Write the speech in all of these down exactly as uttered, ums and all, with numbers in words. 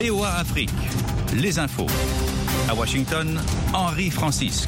V O A Afrique, les infos. À Washington, Henri Francisque.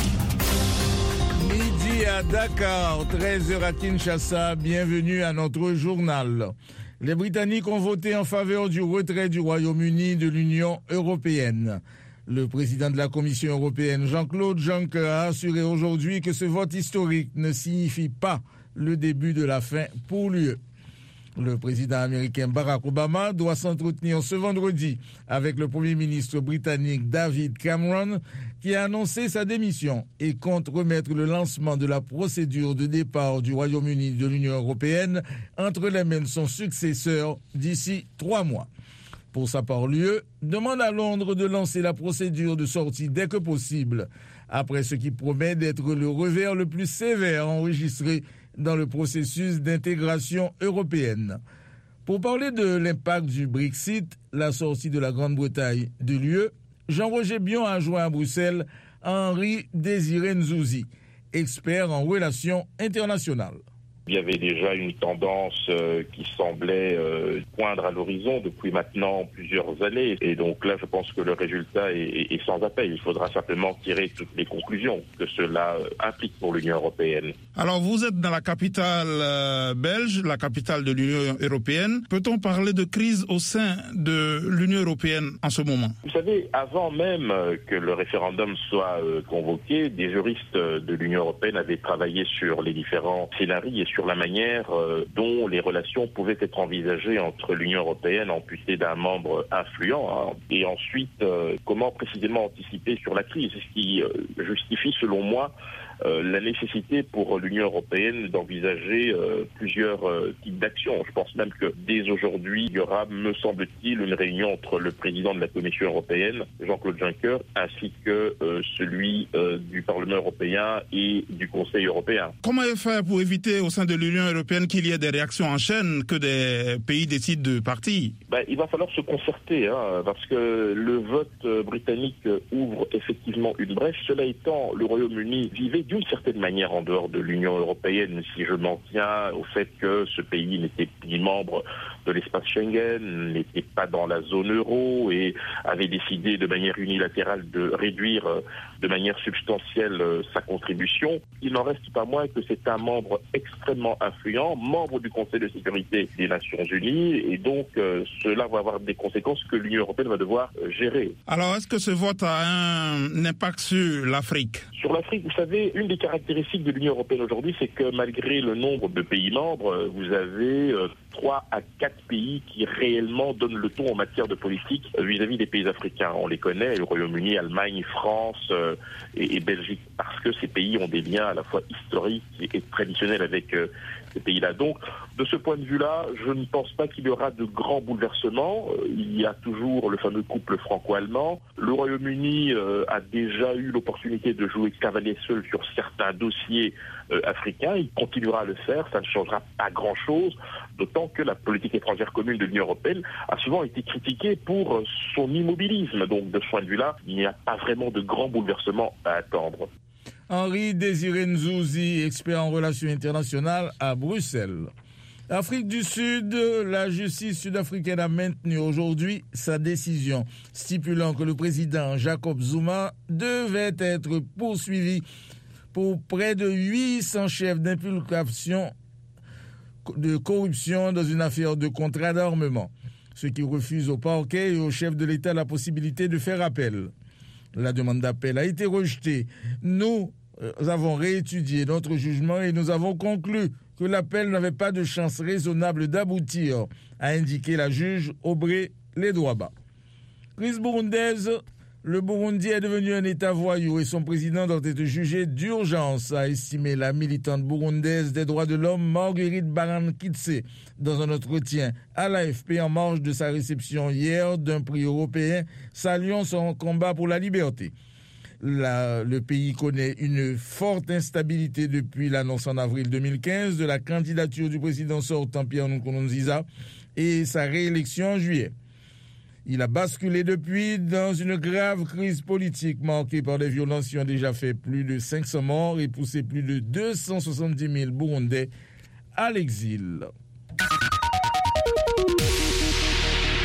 Midi à Dakar, treize heures à Kinshasa, bienvenue à notre journal. Les Britanniques ont voté en faveur du retrait du Royaume-Uni de l'Union européenne. Le président de la Commission européenne, Jean-Claude Juncker, a assuré aujourd'hui que ce vote historique ne signifie pas le début de la fin pour l'U E. Le président américain Barack Obama doit s'entretenir ce vendredi avec le premier ministre britannique David Cameron, qui a annoncé sa démission et compte remettre le lancement de la procédure de départ du Royaume-Uni de l'Union européenne entre les mains de son successeur d'ici trois mois. Pour sa part, l'U E demande à Londres de lancer la procédure de sortie dès que possible, après ce qui promet d'être le revers le plus sévère enregistré dans le processus d'intégration européenne. Pour parler de l'impact du Brexit, la sortie de la Grande-Bretagne de l'U E, Jean-Roger Bion a joint à Bruxelles Henri Désiré Nzouzi, expert en relations internationales. Il y avait déjà une tendance euh, qui semblait euh, poindre à l'horizon depuis maintenant plusieurs années. Et donc là, je pense que le résultat est, est, est sans appel. Il faudra simplement tirer toutes les conclusions que cela euh, implique pour l'Union européenne. Alors, vous êtes dans la capitale euh, belge, la capitale de l'Union européenne. Peut-on parler de crise au sein de l'Union européenne en ce moment? Vous savez, avant même que le référendum soit euh, convoqué, des juristes de l'Union européenne avaient travaillé sur les différents scénarios et sur la manière euh, dont les relations pouvaient être envisagées entre l'Union européenne amputée d'un membre influent, hein, et ensuite euh, comment précisément anticiper sur la crise, ce qui euh, justifie selon moi euh, la nécessité pour l'Union européenne d'envisager euh, plusieurs euh, types d'actions. Je pense même que dès aujourd'hui, il y aura, me semble-t-il, une réunion entre le président de la Commission européenne, Jean-Claude Juncker, ainsi que euh, celui euh, du Parlement européen et du Conseil européen. Comment faire pour éviter au sein de l'Union européenne qu'il y ait des réactions en chaîne, que des pays décident de partir? Ben, il va falloir se concerter, hein, parce que le vote britannique ouvre effectivement une brèche. Cela étant, le Royaume-Uni vivait d'une certaine manière en dehors de l'Union européenne, si je m'en tiens au fait que ce pays n'était ni membre de l'espace Schengen, n'était pas dans la zone euro et avait décidé de manière unilatérale de réduire de manière substantielle sa contribution. Il n'en reste pas moins que c'est un membre extrêmement influent, membre du Conseil de sécurité des Nations Unies, et donc euh, cela va avoir des conséquences que l'Union européenne va devoir euh, gérer. Alors, est-ce que ce vote a un impact sur l'Afrique? Sur l'Afrique, vous savez, une des caractéristiques de l'Union européenne aujourd'hui, c'est que malgré le nombre de pays membres, vous avez euh, trois à quatre pays qui réellement donnent le ton en matière de politique euh, vis-à-vis des pays africains. On les connaît, le Royaume-Uni, Allemagne, France euh, et, et Belgique, parce que ces pays ont des liens à la fois historiques et, et traditionnels avec euh, ces pays-là. Donc, de ce point de vue-là, je ne pense pas qu'il y aura de grands bouleversements. Euh, il y a toujours le fameux couple franco-allemand. Le Royaume-Uni euh, a déjà eu l'opportunité de jouer cavalier seul sur certains dossiers euh, africains. Il continuera à le faire. Ça ne changera pas grand-chose, d'autant que la politique étrangère commune de l'Union européenne a souvent été critiquée pour euh, son immobilisme. Donc, de ce point de vue-là, il n'y a pas vraiment de grands bouleversements à attendre. Henri Désiré Nzouzi, expert en relations internationales à Bruxelles. Afrique du Sud, la justice sud-africaine a maintenu aujourd'hui sa décision stipulant que le président Jacob Zuma devait être poursuivi pour près de huit cents chefs d'inculpation de corruption dans une affaire de contrat d'armement, ce qui refuse au parquet et au chef de l'État la possibilité de faire appel. La demande d'appel a été rejetée. Nous avons réétudié notre jugement et nous avons conclu que l'appel n'avait pas de chance raisonnable d'aboutir, a indiqué la juge Aubrey Ledwaba. Crise burundaise, le Burundi est devenu un État voyou et son président doit être jugé d'urgence, a estimé la militante burundaise des droits de l'homme Marguerite Barankitse dans un entretien à l'A F P en marge de sa réception hier d'un prix européen saluant son combat pour la liberté. La, le pays connaît une forte instabilité depuis l'annonce en avril deux mille quinze de la candidature du président sortant Pierre Nkurunziza et sa réélection en juillet. Il a basculé depuis dans une grave crise politique marquée par des violences qui ont déjà fait plus de cinq cents morts et poussé plus de deux cent soixante-dix mille Burundais à l'exil.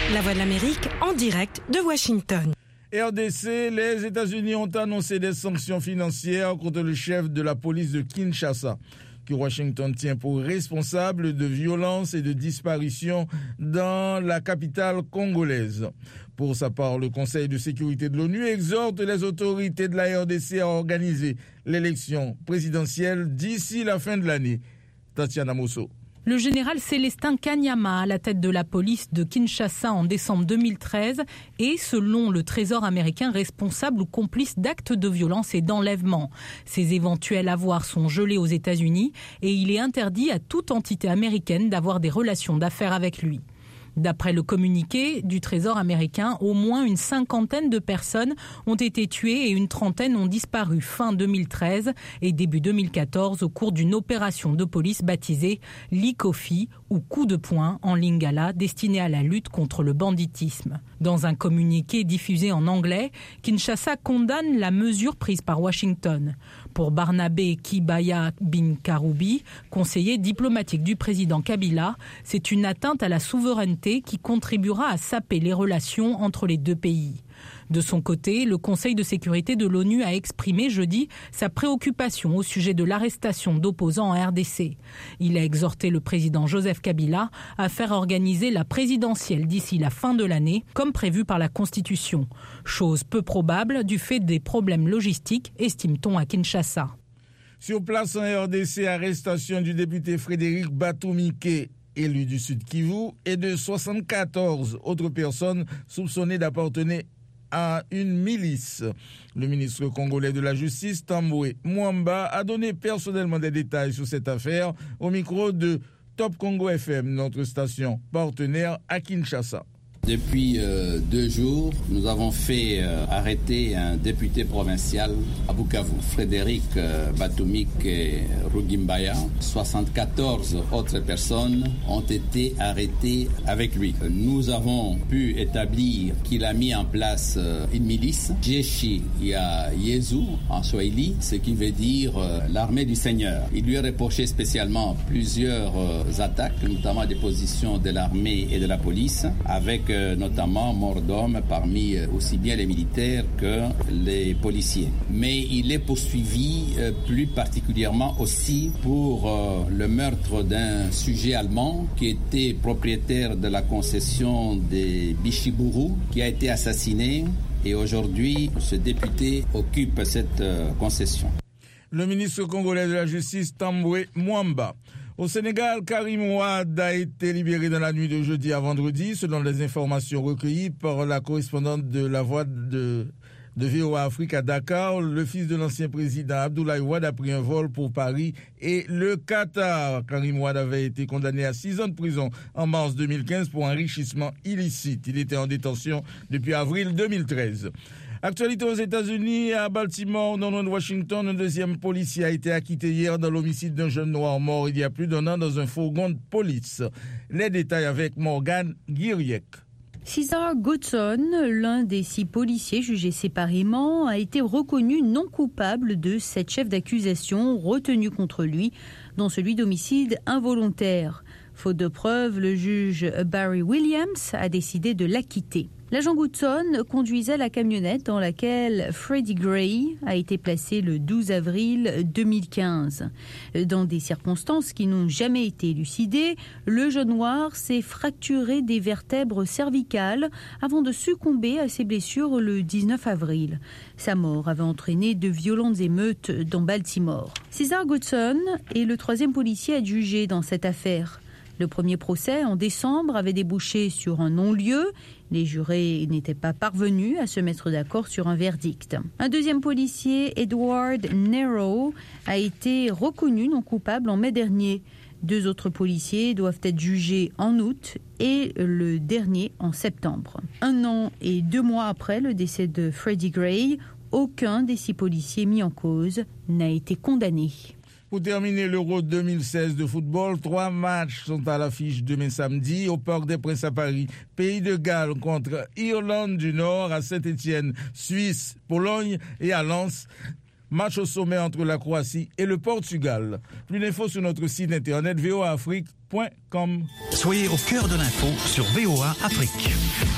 La Voix de l'Amérique en direct de Washington. R D C, les États-Unis ont annoncé des sanctions financières contre le chef de la police de Kinshasa, que Washington tient pour responsable de violences et de disparitions dans la capitale congolaise. Pour sa part, le Conseil de sécurité de l'ONU exhorte les autorités de la R D C à organiser l'élection présidentielle d'ici la fin de l'année. Tatiana Mosso. Le général Célestin Kanyama, à la tête de la police de Kinshasa en décembre deux mille treize, est, selon le Trésor américain, responsable ou complice d'actes de violence et d'enlèvement. Ses éventuels avoirs sont gelés aux États-Unis et il est interdit à toute entité américaine d'avoir des relations d'affaires avec lui. D'après le communiqué du Trésor américain, au moins une cinquantaine de personnes ont été tuées et une trentaine ont disparu fin deux mille treize et début deux mille quatorze au cours d'une opération de police baptisée Likofi ou coup de poing en lingala destinée à la lutte contre le banditisme. Dans un communiqué diffusé en anglais, Kinshasa condamne la mesure prise par Washington. Pour Barnabé Kibaya Bin Karoubi, conseiller diplomatique du président Kabila, c'est une atteinte à la souveraineté qui contribuera à saper les relations entre les deux pays. De son côté, le Conseil de sécurité de l'ONU a exprimé jeudi sa préoccupation au sujet de l'arrestation d'opposants en R D C. Il a exhorté le président Joseph Kabila à faire organiser la présidentielle d'ici la fin de l'année, comme prévu par la Constitution. Chose peu probable du fait des problèmes logistiques, estime-t-on à Kinshasa. Sur place en R D C, arrestation du député Frédéric Batumike, élu du Sud Kivu, et de soixante-quatorze autres personnes soupçonnées d'appartenir à une milice. Le ministre congolais de la Justice, Tambwe Mwamba, a donné personnellement des détails sur cette affaire au micro de Top Congo F M, notre station partenaire à Kinshasa. Depuis euh, deux jours, nous avons fait euh, arrêter un député provincial à Bukavu, Frédéric euh, Batumike Rugimbaya. soixante-quatorze autres personnes ont été arrêtées avec lui. Nous avons pu établir qu'il a mis en place euh, une milice, Jeshi ya Yezu en Swahili, ce qui veut dire euh, l'armée du Seigneur. Il lui a reproché spécialement plusieurs euh, attaques, notamment des positions de l'armée et de la police, avec euh, notamment mort d'hommes parmi aussi bien les militaires que les policiers. Mais il est poursuivi euh, plus particulièrement aussi pour euh, le meurtre d'un sujet allemand qui était propriétaire de la concession des Bichiburu, qui a été assassiné, et aujourd'hui ce député occupe cette euh, concession. Le ministre congolais de la Justice, Tambwe Mwamba. Au Sénégal, Karim Wade a été libéré dans la nuit de jeudi à vendredi, selon les informations recueillies par la correspondante de la Voix de, de V O A Afrique à Dakar. Le fils de l'ancien président Abdoulaye Wade a pris un vol pour Paris et le Qatar. Karim Wade avait été condamné à six ans de prison en mars deux mille quinze pour enrichissement illicite. Il était en détention depuis avril deux mille treize. Actualité aux États-Unis, à Baltimore, dans le nord de Washington, un deuxième policier a été acquitté hier dans l'homicide d'un jeune noir mort il y a plus d'un an dans un fourgon de police. Les détails avec Morgan Guiriec. Cesar Godson, l'un des six policiers jugés séparément, a été reconnu non coupable de sept chefs d'accusation retenus contre lui, dont celui d'homicide involontaire. Faute de preuves, le juge Barry Williams a décidé de l'acquitter. L'agent Goodson conduisait la camionnette dans laquelle Freddie Gray a été placé le douze avril deux mille quinze. Dans des circonstances qui n'ont jamais été élucidées, le jeune noir s'est fracturé des vertèbres cervicales avant de succomber à ses blessures le dix-neuf avril. Sa mort avait entraîné de violentes émeutes dans Baltimore. Cesar Goodson est le troisième policier à être jugé dans cette affaire. Le premier procès, en décembre, avait débouché sur un non-lieu. Les jurés n'étaient pas parvenus à se mettre d'accord sur un verdict. Un deuxième policier, Edward Nero, a été reconnu non coupable en mai dernier. Deux autres policiers doivent être jugés en août et le dernier en septembre. Un an et deux mois après le décès de Freddie Gray, aucun des six policiers mis en cause n'a été condamné. Pour terminer l'Euro deux mille seize de football, trois matchs sont à l'affiche demain samedi au Parc des Princes à Paris. Pays de Galles contre Irlande du Nord à Saint-Étienne, Suisse, Pologne et à Lens Match au sommet entre la Croatie et le Portugal. Plus d'infos sur notre site internet v o a afrique point com. Soyez au cœur de l'info sur V O A Afrique.